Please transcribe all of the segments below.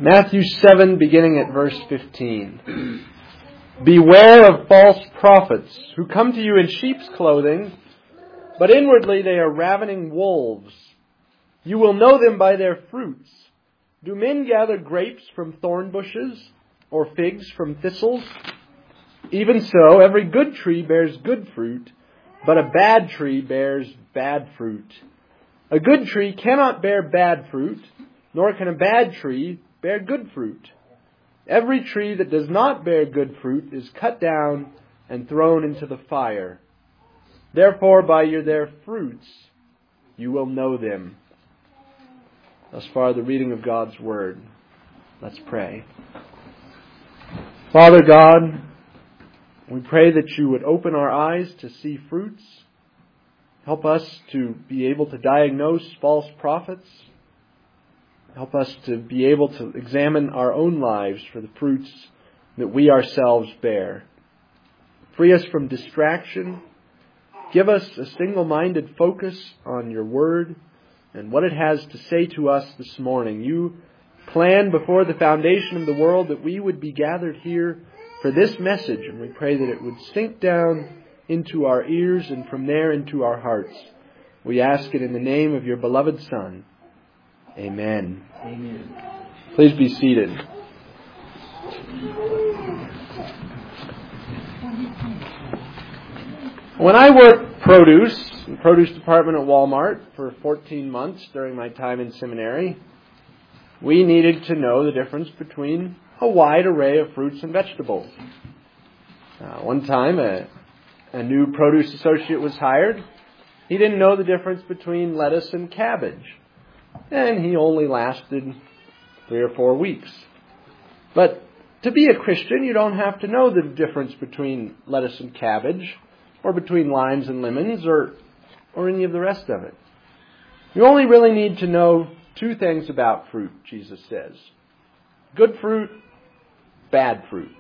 Matthew 7, beginning at verse 15. Beware of false prophets who come to you in sheep's clothing, but inwardly they are ravening wolves. You will know them by their fruits. Do men gather grapes from thorn bushes, or figs from thistles? Even so, every good tree bears good fruit, but a bad tree bears bad fruit. A good tree cannot bear bad fruit, nor can a bad tree bear good fruit. Every tree that does not bear good fruit is cut down and thrown into the fire. Therefore, by their fruits you will know them. Thus far, the reading of God's Word. Let's pray. Father God, we pray that you would open our eyes to see fruits. Help us to be able to diagnose false prophets. Help us to be able to examine our own lives for the fruits that we ourselves bear. Free us from distraction. Give us a single-minded focus on your Word and what it has to say to us this morning. You planned before the foundation of the world that we would be gathered here for this message, and we pray that it would sink down into our ears and from there into our hearts. We ask it in the name of your beloved Son. Amen. Amen. Please be seated. When I worked in the produce department at Walmart for 14 months during my time in seminary, we needed to know the difference between a wide array of fruits and vegetables. One time, a new produce associate was hired. He didn't know the difference between lettuce and cabbage. And he only lasted 3 or 4 weeks. But to be a Christian, you don't have to know the difference between lettuce and cabbage, or between limes and lemons, or any of the rest of it. You only really need to know 2 things about fruit, Jesus says. Good fruit, bad fruit.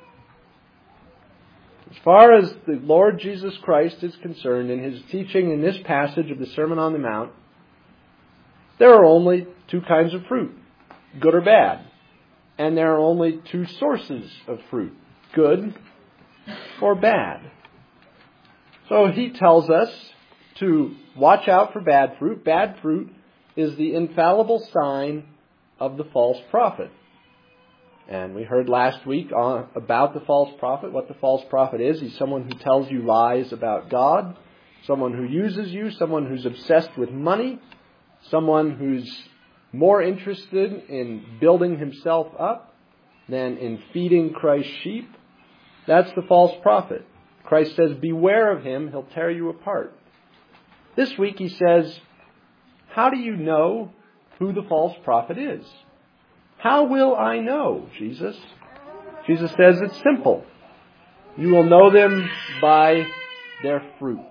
As far as the Lord Jesus Christ is concerned in his teaching in this passage of the Sermon on the Mount, there are only 2 kinds of fruit, good or bad. And there are only 2 sources of fruit, good or bad. So he tells us to watch out for bad fruit. Bad fruit is the infallible sign of the false prophet. And we heard last week about the false prophet, what the false prophet is. He's someone who tells you lies about God, someone who uses you, someone who's obsessed with money, someone who's more interested in building himself up than in feeding Christ's sheep. That's the false prophet. Christ says, beware of him, he'll tear you apart. This week he says, how do you know who the false prophet is? How will I know, Jesus? Jesus says it's simple. You will know them by their fruit.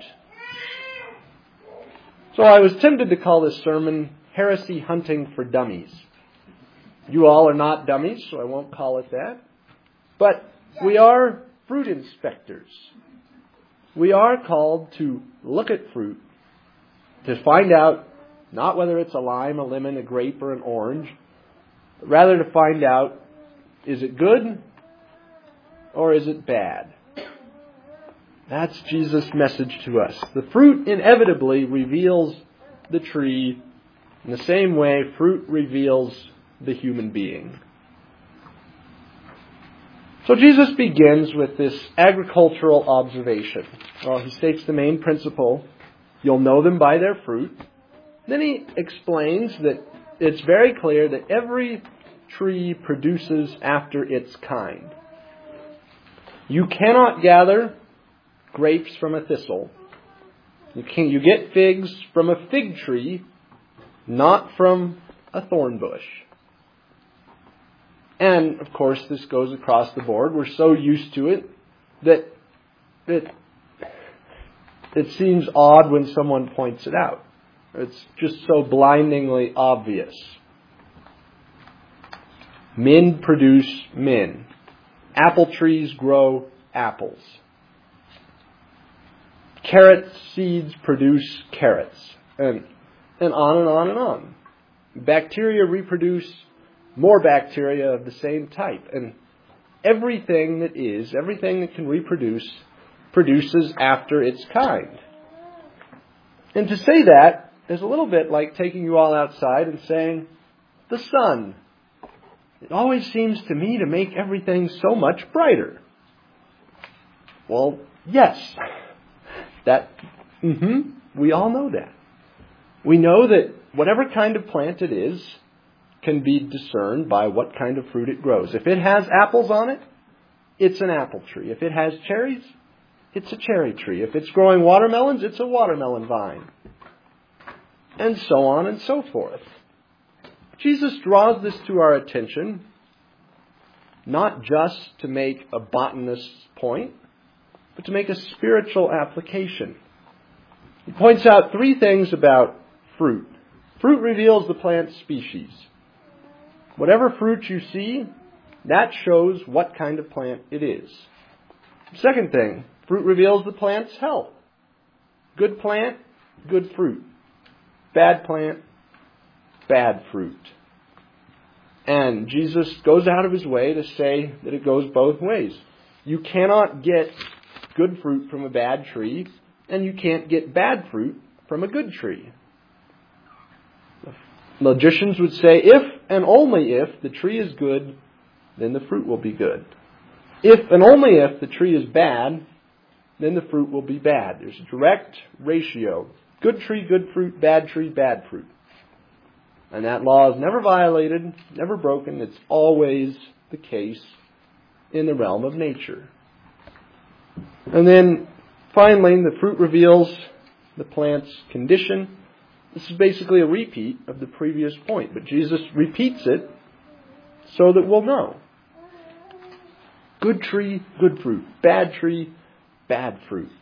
So I was tempted to call this sermon Heresy Hunting for Dummies. You all are not dummies, so I won't call it that. But we are fruit inspectors. We are called to look at fruit, to find out not whether it's a lime, a lemon, a grape, or an orange, but rather to find out, is it good or is it bad? That's Jesus' message to us. The fruit inevitably reveals the tree. In the same way, fruit reveals the human being. So Jesus begins with this agricultural observation. Well, he states the main principle, you'll know them by their fruit. Then he explains that it's very clear that every tree produces after its kind. You cannot gather grapes from a thistle. You get figs from a fig tree, not from a thorn bush. And, of course, this goes across the board. We're so used to it that it seems odd when someone points it out. It's just so blindingly obvious. Men produce men. Apple trees grow apples. Carrot seeds produce carrots. And on and on and on. Bacteria reproduce more bacteria of the same type. And everything that can reproduce, produces after its kind. And to say that is a little bit like taking you all outside and saying, the sun. It always seems to me to make everything so much brighter. Well, yes. We all know that. We know that whatever kind of plant it is can be discerned by what kind of fruit it grows. If it has apples on it, it's an apple tree. If it has cherries, it's a cherry tree. If it's growing watermelons, it's a watermelon vine. And so on and so forth. Jesus draws this to our attention, not just to make a botanist's point, but to make a spiritual application. He points out three things about fruit. Fruit reveals the plant species. Whatever fruit you see, that shows what kind of plant it is. Second thing, fruit reveals the plant's health. Good plant, good fruit. Bad plant, bad fruit. And Jesus goes out of his way to say that it goes both ways. You cannot get good fruit from a bad tree, and you can't get bad fruit from a good tree. Logicians would say, if and only if the tree is good, then the fruit will be good. If and only if the tree is bad, then the fruit will be bad. There's a direct ratio. Good tree, good fruit. Bad tree, bad fruit. And that law is never violated, never broken. It's always the case in the realm of nature. And then finally, the fruit reveals the plant's condition. This is basically a repeat of the previous point, but Jesus repeats it so that we'll know. Good tree, good fruit. Bad tree, bad fruit.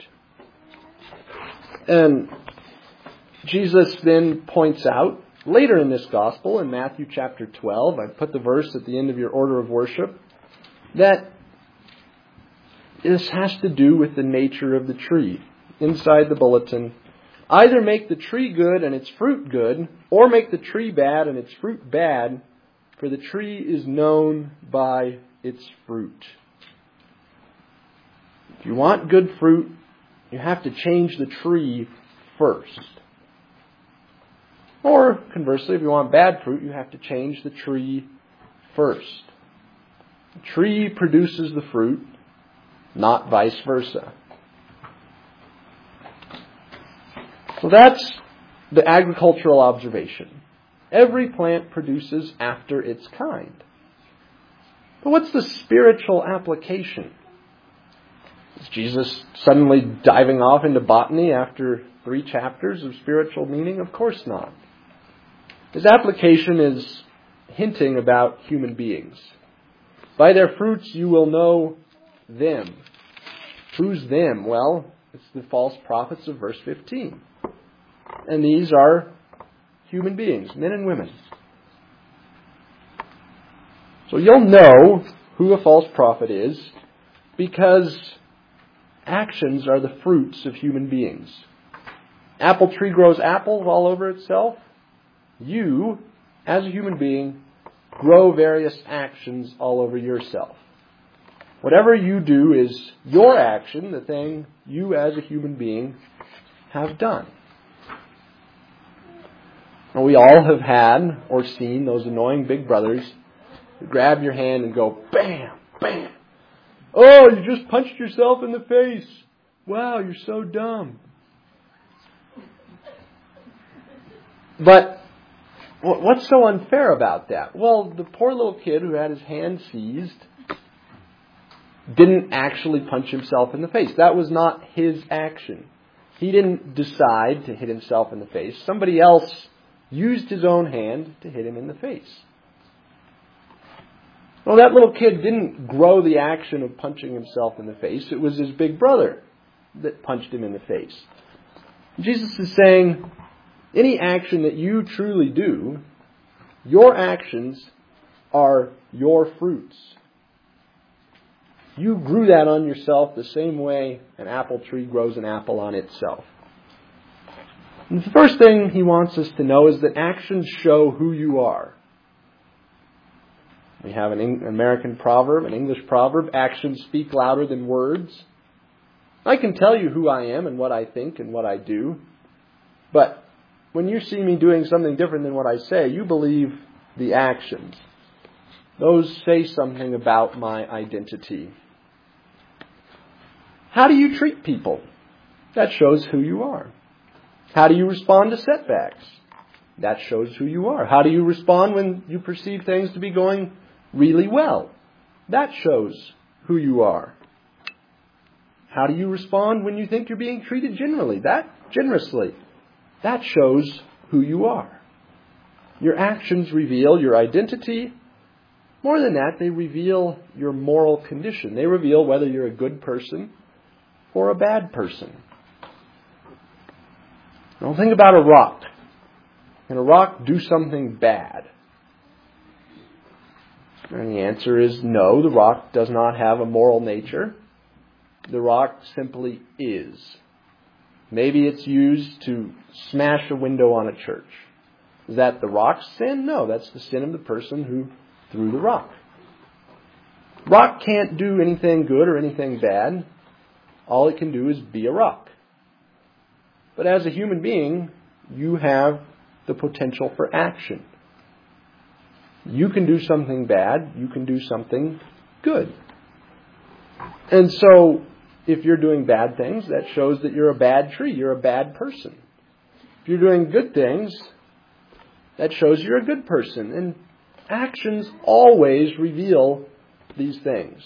And Jesus then points out, later in this gospel, in Matthew chapter 12, I put the verse at the end of your order of worship, that this has to do with the nature of the tree. Inside the bulletin, either make the tree good and its fruit good, or make the tree bad and its fruit bad, for the tree is known by its fruit. If you want good fruit, you have to change the tree first. Or, conversely, if you want bad fruit, you have to change the tree first. The tree produces the fruit, not vice versa. So that's the agricultural observation. Every plant produces after its kind. But what's the spiritual application? Is Jesus suddenly diving off into botany after 3 chapters of spiritual meaning? Of course not. His application is hinting about human beings. By their fruits you will know them. Who's them? Well, it's the false prophets of verse 15. And these are human beings, men and women. So you'll know who a false prophet is because actions are the fruits of human beings. Apple tree grows apples all over itself. You, as a human being, grow various actions all over yourself. Whatever you do is your action, the thing you as a human being have done. And we all have had or seen those annoying big brothers who grab your hand and go, bam, bam. Oh, you just punched yourself in the face. Wow, you're so dumb. But what's so unfair about that? Well, the poor little kid who had his hand seized didn't actually punch himself in the face. That was not his action. He didn't decide to hit himself in the face. Somebody else used his own hand to hit him in the face. Well, that little kid didn't grow the action of punching himself in the face. It was his big brother that punched him in the face. Jesus is saying, any action that you truly do, your actions are your fruits. You grew that on yourself the same way an apple tree grows an apple on itself. And the first thing he wants us to know is that actions show who you are. We have an American proverb, an English proverb, actions speak louder than words. I can tell you who I am and what I think and what I do, but when you see me doing something different than what I say, you believe the actions. Those say something about my identity. How do you treat people? That shows who you are. How do you respond to setbacks? That shows who you are. How do you respond when you perceive things to be going really well? That shows who you are. How do you respond when you think you're being treated generously? That shows who you are. Your actions reveal your identity. More than that, they reveal your moral condition. They reveal whether you're a good person or a bad person. Now think about a rock. Can a rock do something bad? And the answer is no, the rock does not have a moral nature. The rock simply is. Maybe it's used to smash a window on a church. Is that the rock's sin? No, that's the sin of the person who threw the rock. Rock can't do anything good or anything bad. All it can do is be a rock. But as a human being, you have the potential for action. You can do something bad. You can do something good. And so, if you're doing bad things, that shows that you're a bad tree. You're a bad person. If you're doing good things, that shows you're a good person. And actions always reveal these things.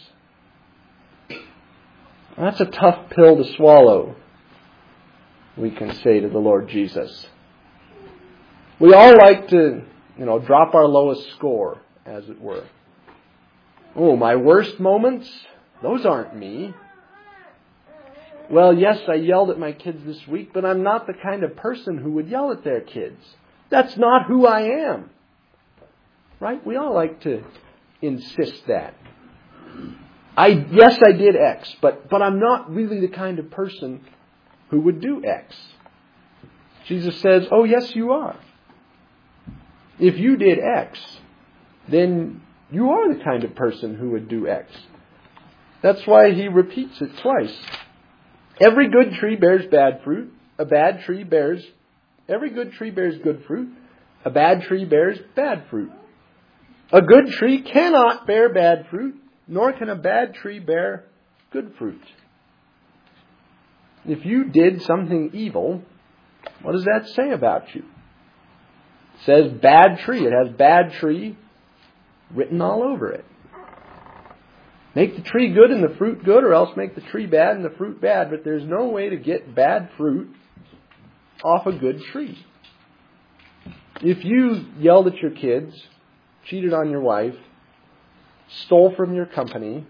That's a tough pill to swallow, we can say to the Lord Jesus. We all like to, drop our lowest score, as it were. Oh, my worst moments? Those aren't me. Well, yes, I yelled at my kids this week, but I'm not the kind of person who would yell at their kids. That's not who I am. Right? We all like to insist that. Yes, I did X, but I'm not really the kind of person who would do X. Jesus says, oh, yes, you are. If you did X, then you are the kind of person who would do X. That's why he repeats it twice. Every good tree bears bad fruit. Every good tree bears good fruit. A bad tree bears bad fruit. A good tree cannot bear bad fruit, nor can a bad tree bear good fruit. If you did something evil, what does that say about you? It says bad tree. It has bad tree written all over it. Make the tree good and the fruit good, or else make the tree bad and the fruit bad. But there's no way to get bad fruit off a good tree. If you yelled at your kids, cheated on your wife, stole from your company,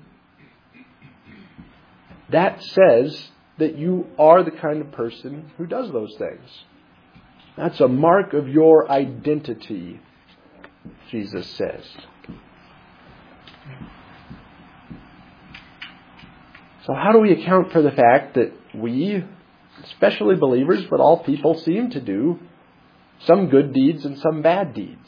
that says that you are the kind of person who does those things. That's a mark of your identity, Jesus says. So how do we account for the fact that we, especially believers, but all people, seem to do some good deeds and some bad deeds?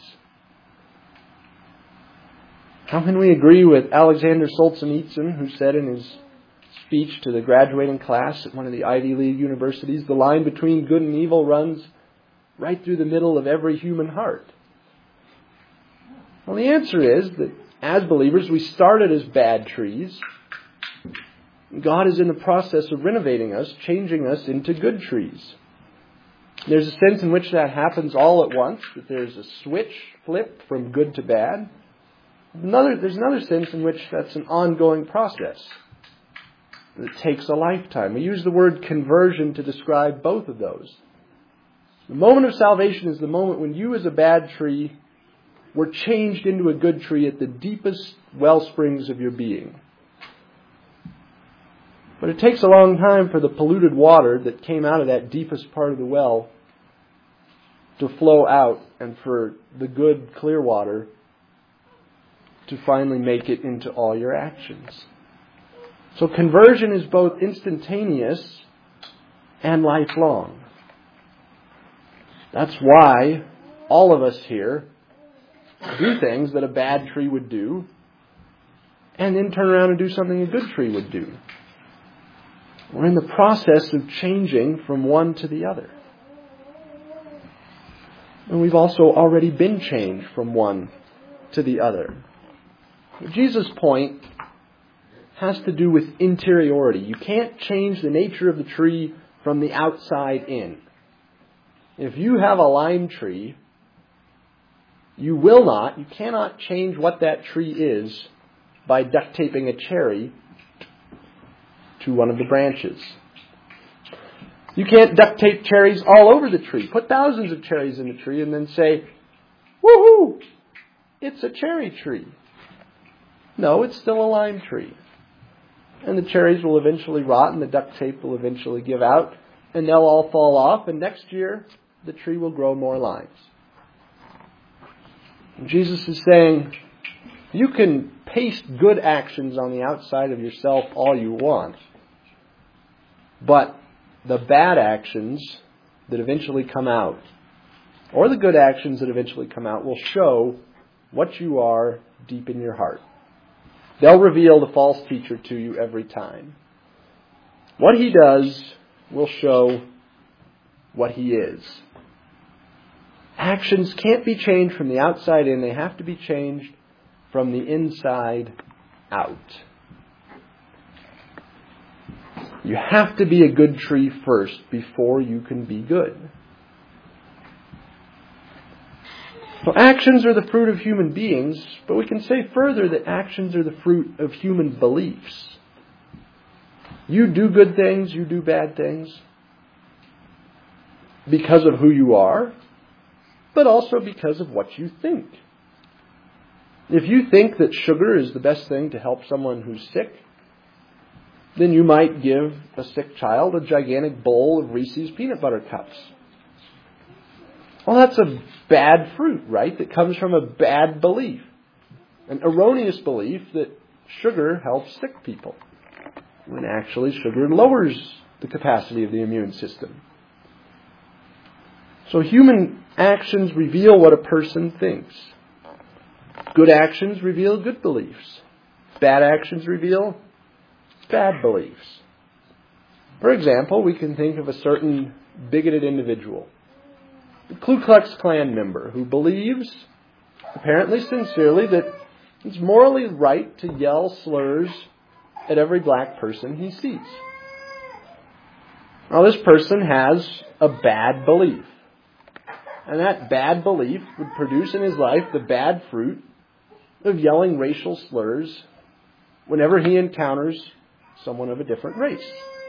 How can we agree with Alexander Solzhenitsyn, who said in his speech to the graduating class at one of the Ivy League universities, the line between good and evil runs right through the middle of every human heart? Well, the answer is that as believers, we started as bad trees. God is in the process of renovating us, changing us into good trees. There's a sense in which that happens all at once, that there's a switch flip from good to bad. There's another sense in which that's an ongoing process that takes a lifetime. We use the word conversion to describe both of those. The moment of salvation is the moment when you as a bad tree were changed into a good tree at the deepest well springs of your being. But it takes a long time for the polluted water that came out of that deepest part of the well to flow out and for the good, clear water to finally make it into all your actions. So conversion is both instantaneous and lifelong. That's why all of us here do things that a bad tree would do, and then turn around and do something a good tree would do. We're in the process of changing from one to the other. And we've also already been changed from one to the other. Jesus' point has to do with interiority. You can't change the nature of the tree from the outside in. If you have a lime tree, you cannot change what that tree is by duct taping a cherry to one of the branches. You can't duct tape cherries all over the tree. Put thousands of cherries in the tree and then say, woohoo, it's a cherry tree. No, it's still a lime tree. And the cherries will eventually rot and the duct tape will eventually give out and they'll all fall off, and next year the tree will grow more limes. And Jesus is saying, you can paste good actions on the outside of yourself all you want, but the bad actions that eventually come out, or the good actions that eventually come out, will show what you are deep in your heart. They'll reveal the false teacher to you every time. What he does will show what he is. Actions can't be changed from the outside in. They have to be changed from the inside out. You have to be a good tree first before you can be good. So actions are the fruit of human beings, but we can say further that actions are the fruit of human beliefs. You do good things, you do bad things because of who you are, but also because of what you think. If you think that sugar is the best thing to help someone who's sick, then you might give a sick child a gigantic bowl of Reese's peanut butter cups. Well, that's a bad fruit, right? That comes from a bad belief. An erroneous belief that sugar helps sick people, when actually sugar lowers the capacity of the immune system. So human actions reveal what a person thinks. Good actions reveal good beliefs. Bad actions reveal bad beliefs. For example, we can think of a certain bigoted individual, a Ku Klux Klan member who believes, apparently sincerely, that it's morally right to yell slurs at every black person he sees. Now, this person has a bad belief. And that bad belief would produce in his life the bad fruit of yelling racial slurs whenever he encounters someone of a different race.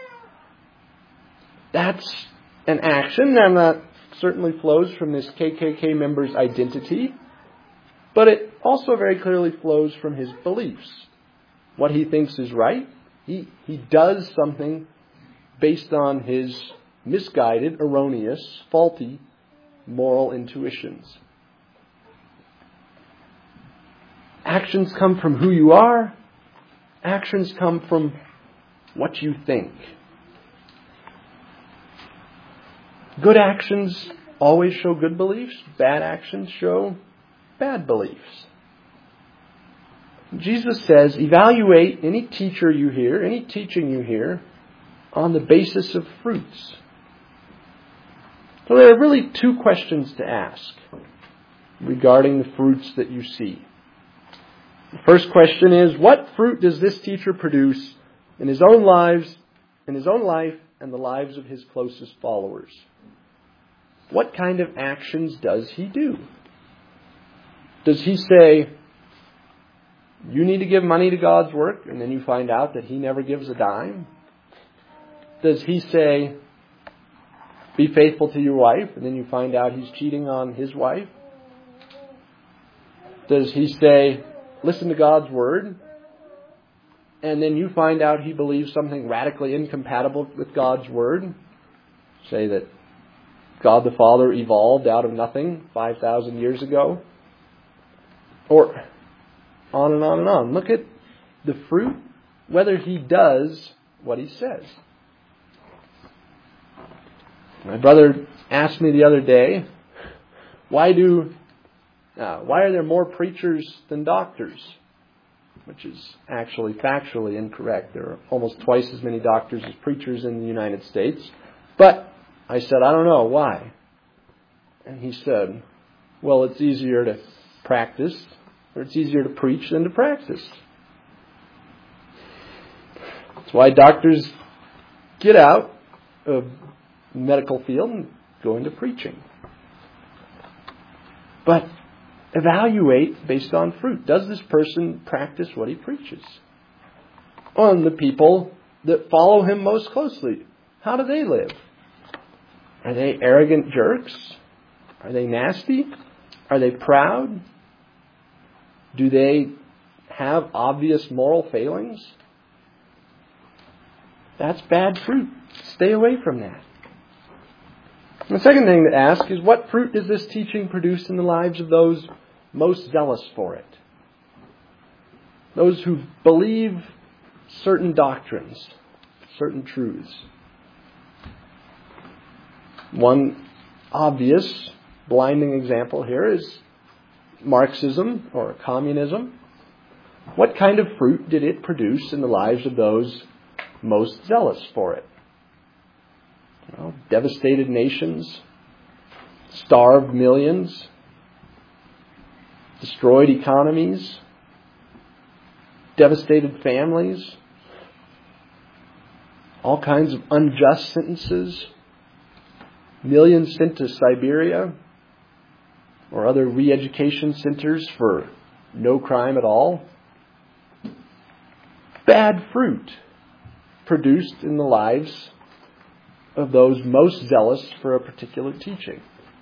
That's an action, and that certainly flows from this KKK member's identity, but it also very clearly flows from his beliefs. What he thinks is right, he does something based on his misguided, erroneous, faulty moral intuitions. Actions come from who you are. Actions come from what you think. Good actions always show good beliefs. Bad actions show bad beliefs. Jesus says, evaluate any teacher you hear, any teaching you hear, on the basis of fruits. So there are really two questions to ask regarding the fruits that you see. The first question is, what fruit does this teacher produce in his own life and the lives of his closest followers? What kind of actions does he do? Does he say, you need to give money to God's work, and then you find out that he never gives a dime? Does he say, be faithful to your wife, and then you find out he's cheating on his wife? Does he say, listen to God's word, and then you find out he believes something radically incompatible with God's word? Say that God the Father evolved out of nothing 5,000 years ago? Or on and on and on. Look at the fruit, whether he does what he says. My brother asked me the other day, why do Why are there more preachers than doctors? Which is actually factually incorrect. There are almost twice as many doctors as preachers in the United States. But I said, I don't know. Why? And he said, well, it's easier to practice, or it's easier to preach than to practice. That's why doctors get out of the medical field and go into preaching. But evaluate based on fruit. Does this person practice what he preaches? On the people that follow him most closely, how do they live? Are they arrogant jerks? Are they nasty? Are they proud? Do they have obvious moral failings? That's bad fruit. Stay away from that. The second thing to ask is, what fruit does this teaching produce in the lives of those most zealous for it? Those who believe certain doctrines, certain truths. One obvious, blinding example here is Marxism or communism. What kind of fruit did it produce in the lives of those most zealous for it? Well, devastated nations, starved millions, destroyed economies, devastated families, all kinds of unjust sentences, millions sent to Siberia or other re-education centers for no crime at all. Bad fruit produced in the lives of those most zealous for a particular teaching.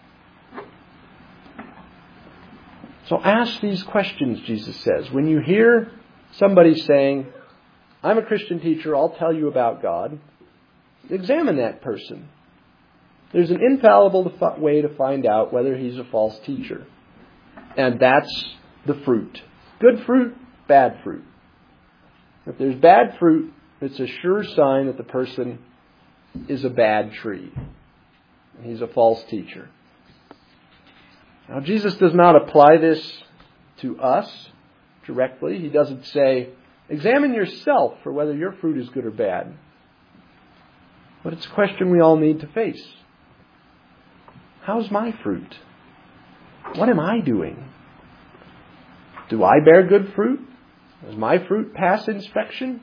So ask these questions, Jesus says. When you hear somebody saying, I'm a Christian teacher, I'll tell you about God, examine that person. There's an infallible way to find out whether he's a false teacher. And that's the fruit. Good fruit, bad fruit. If there's bad fruit, it's a sure sign that the person is a bad tree. He's a false teacher. Now, Jesus does not apply this to us directly. He doesn't say, examine yourself for whether your fruit is good or bad. But it's a question we all need to face. How's my fruit? What am I doing? Do I bear good fruit? Does my fruit pass inspection?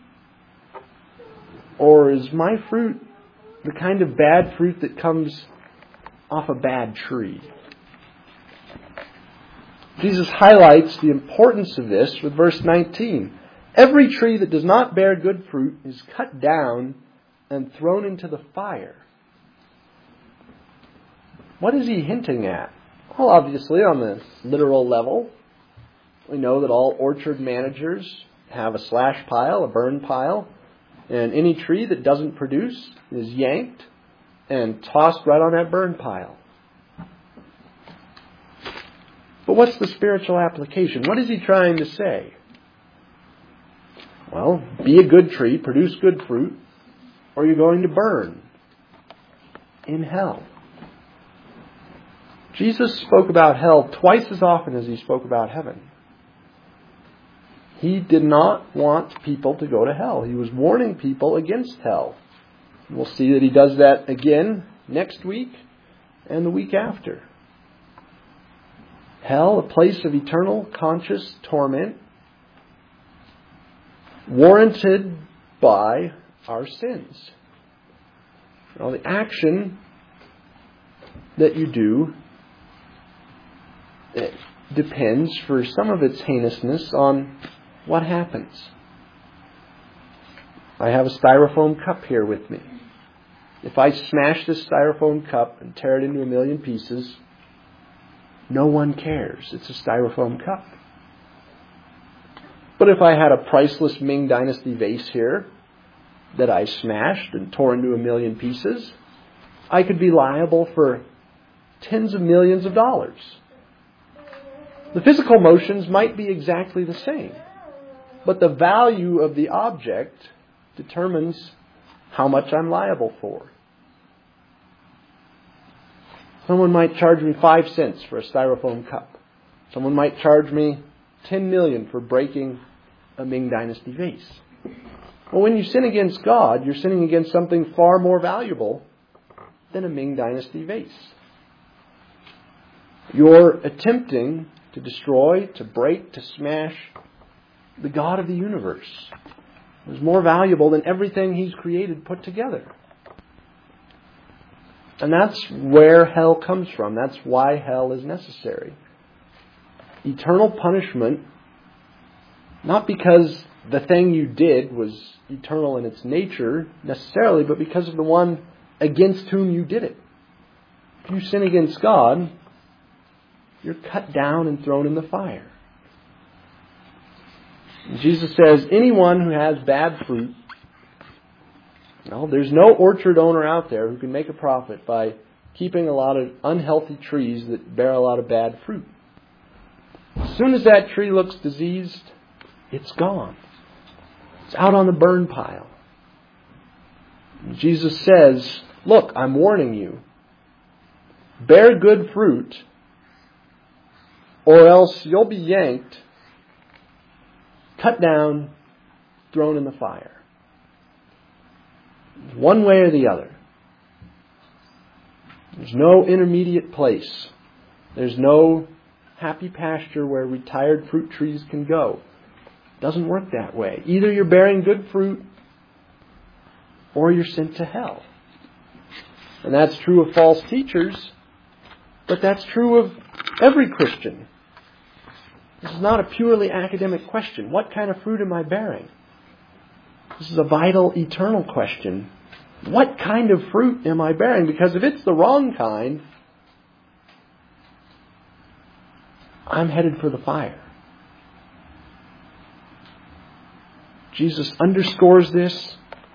Or is my fruit the kind of bad fruit that comes off a bad tree? Jesus highlights the importance of this with verse 19. Every tree that does not bear good fruit is cut down and thrown into the fire. What is he hinting at? Well, obviously, on the literal level, we know that all orchard managers have a slash pile, a burn pile, and any tree that doesn't produce is yanked and tossed right on that burn pile. But what's the spiritual application? What is he trying to say? Well, be a good tree, produce good fruit, or you're going to burn in hell. Jesus spoke about hell twice as often as he spoke about heaven. He did not want people to go to hell. He was warning people against hell. We'll see that he does that again next week and the week after. Hell, a place of eternal conscious torment, warranted by our sins. Now, the action that you do, it depends for some of its heinousness on what happens. I have a styrofoam cup here with me. If I smash this styrofoam cup and tear it into a million pieces, no one cares. It's a styrofoam cup. But if I had a priceless Ming Dynasty vase here that I smashed and tore into a million pieces, I could be liable for tens of millions of dollars. The physical motions might be exactly the same, but the value of the object determines how much I'm liable for. Someone might charge me 5 cents for a styrofoam cup. Someone might charge me $10 million for breaking a Ming Dynasty vase. Well, when you sin against God, you're sinning against something far more valuable than a Ming Dynasty vase. You're attempting to destroy, to break, to smash the God of the universe. It's more valuable than everything He's created put together. And that's where hell comes from. That's why hell is necessary. Eternal punishment, not because the thing you did was eternal in its nature necessarily, but because of the one against whom you did it. If you sin against God, you're cut down and thrown in the fire. And Jesus says, anyone who has bad fruit, well, there's no orchard owner out there who can make a profit by keeping a lot of unhealthy trees that bear a lot of bad fruit. As soon as that tree looks diseased, it's gone. It's out on the burn pile. And Jesus says, look, I'm warning you. Bear good fruit, or else you'll be yanked, cut down, thrown in the fire. One way or the other. There's no intermediate place. There's no happy pasture where retired fruit trees can go. It doesn't work that way. Either you're bearing good fruit or you're sent to hell. And that's true of false teachers, but that's true of every Christian. This is not a purely academic question. What kind of fruit am I bearing? This is a vital, eternal question. What kind of fruit am I bearing? Because if it's the wrong kind, I'm headed for the fire. Jesus underscores this.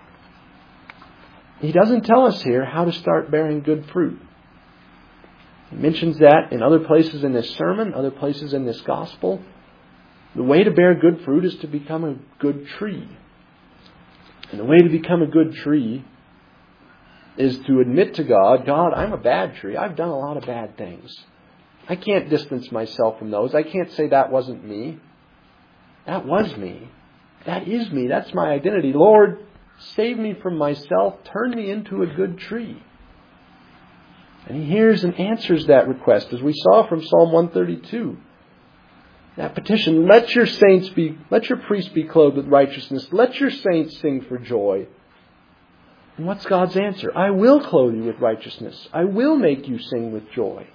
He doesn't tell us here how to start bearing good fruit. He mentions that in other places in this sermon, other places in this gospel. The way to bear good fruit is to become a good tree. And the way to become a good tree is to admit to God, God, I'm a bad tree. I've done a lot of bad things. I can't distance myself from those. I can't say that wasn't me. That was me. That is me. That's my identity. Lord, save me from myself. Turn me into a good tree. And He hears and answers that request, as we saw from Psalm 132. That petition, let your priests be clothed with righteousness. Let your saints sing for joy. And what's God's answer? I will clothe you with righteousness. I will make you sing with joy.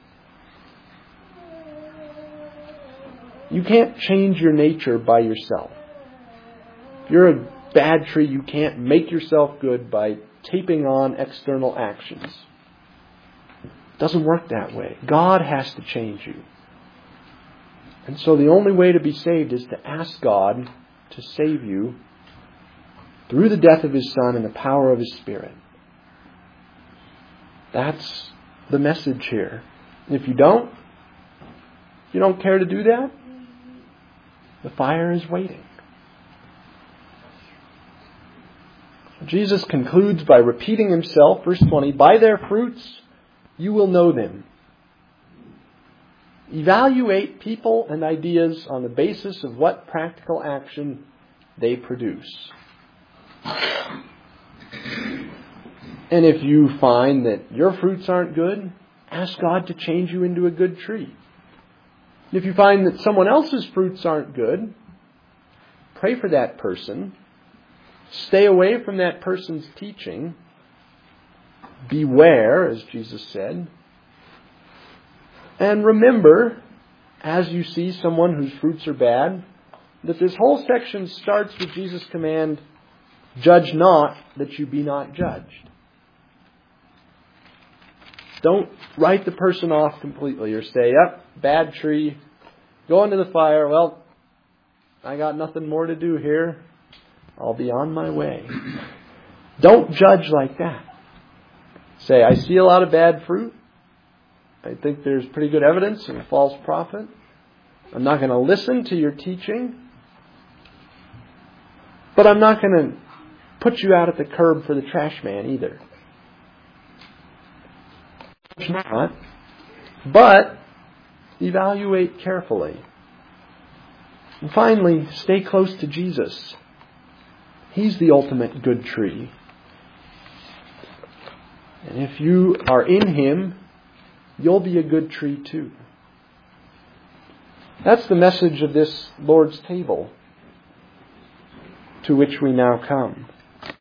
You can't change your nature by yourself. If you're a bad tree, you can't make yourself good by taping on external actions. It doesn't work that way. God has to change you. And so the only way to be saved is to ask God to save you through the death of His Son and the power of His Spirit. That's the message here. And if you don't care to do that, the fire is waiting. Jesus concludes by repeating Himself, verse 20, by their fruits you will know them. Evaluate people and ideas on the basis of what practical action they produce. And if you find that your fruits aren't good, ask God to change you into a good tree. If you find that someone else's fruits aren't good, pray for that person. Stay away from that person's teaching. Beware, as Jesus said. And remember, as you see someone whose fruits are bad, that this whole section starts with Jesus' command, judge not, that you be not judged. Don't write the person off completely or say, yep, bad tree, go into the fire. Well, I got nothing more to do here. I'll be on my way. Don't judge like that. Say, I see a lot of bad fruit. I think there's pretty good evidence of a false prophet. I'm not going to listen to your teaching. But I'm not going to put you out at the curb for the trash man either. Not. But Evaluate carefully. And finally, stay close to Jesus. He's the ultimate good tree. And if you are in Him, you'll be a good tree too. That's the message of this Lord's table to which we now come.